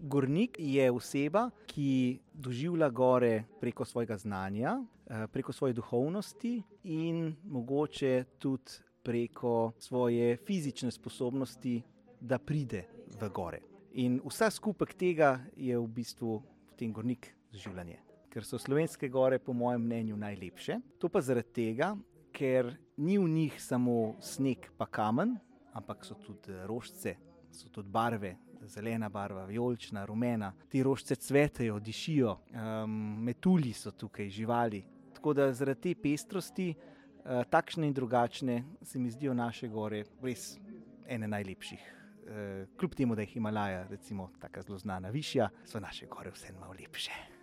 Gornik je oseba, ki doživlja gore preko svojega znanja, preko svoje duhovnosti in mogoče tudi preko svoje fizične sposobnosti, da pride v gore. In vsa skupek tega je v bistvu potem Gornik doživljanje. Ker so slovenske gore po mojem mnenju najlepše. To pa zaradi tega, ker ni v njih samo sneg pa kamen, ampak so tudi rožice, so tudi barve, zelena barva, vijolična, rumena. Ti rožice cvetejo, dišijo, metulji so tukaj, živali. Tako da zaradi te pestrosti, takšne in drugačne, se mi zdijo naše gore res ene najlepših. Kljub temu, da je Himalaja recimo taka zelo znana višja, so naše gore vseeno malo lepše.